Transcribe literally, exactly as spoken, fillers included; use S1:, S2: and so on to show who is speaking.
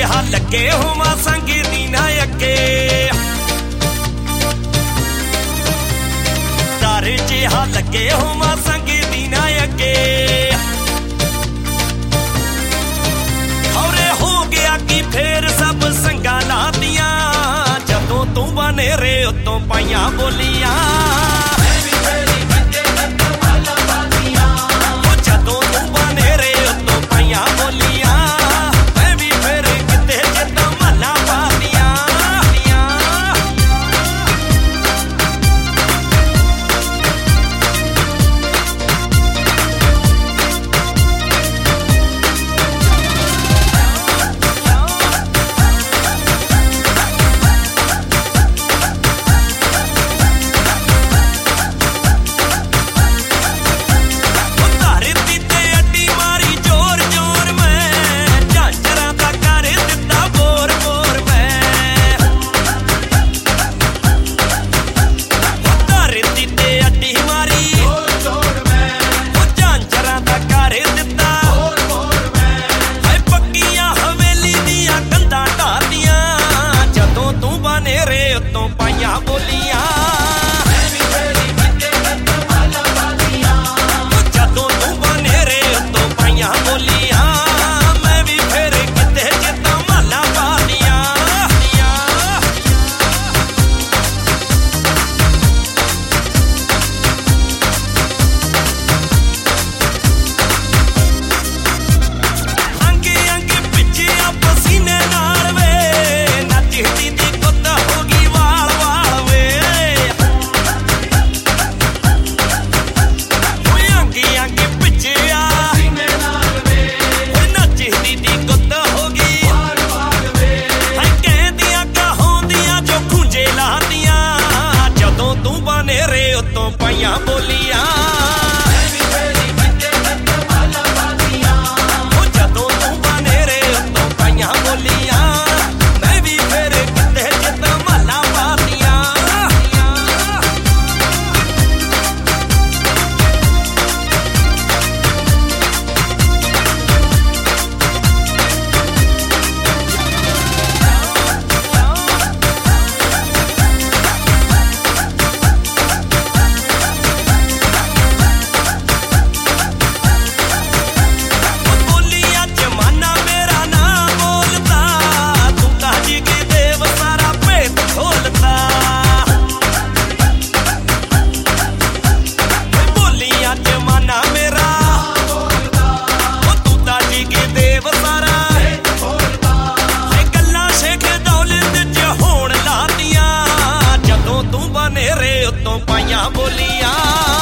S1: ਜਿਹਾ ਲੱਗੇ ਹੋਵਾਂ ਸੰਗ ਦੀ ਨਾ ਅੱਗੇ ਡਰ ਜਿਹਾ ਲੱਗੇ ਹੋਵਾਂ ਸੰਗ ਦੀ ਨਾ ਅੱਗੇ ਖੌਰੇ ਹੋ ਗਿਆ ਕਿ ਫੇਰ ਸਭ ਸੰਗਾਂ ਲਾਤੀਆਂ ਜਦੋਂ ਤੂੰ ਬਨੇਰੇ ਉੱਤੋਂ ਪਾਈਆਂ ਬੋਲੀਆਂ ਪਾਈਆਂ ਬੋਲੀਆਂ ਜਦੋਂ ਤੂੰ ਬਨੇਰੇ ਉੱਤੋਂ ਪਾਈਆਂ ਬੋਲੀਆਂ ਮੈਂ ਵੀ ਫੇਰ ਕਿਤੇ ਜਿੱਦਾਂ ਮਹਲਾ ਪਾਤੀਆਂ ਬਨੇਰੇ ਉੱਤੋਂ ਪਾਈਆਂ ਬੋਲੀਆਂ।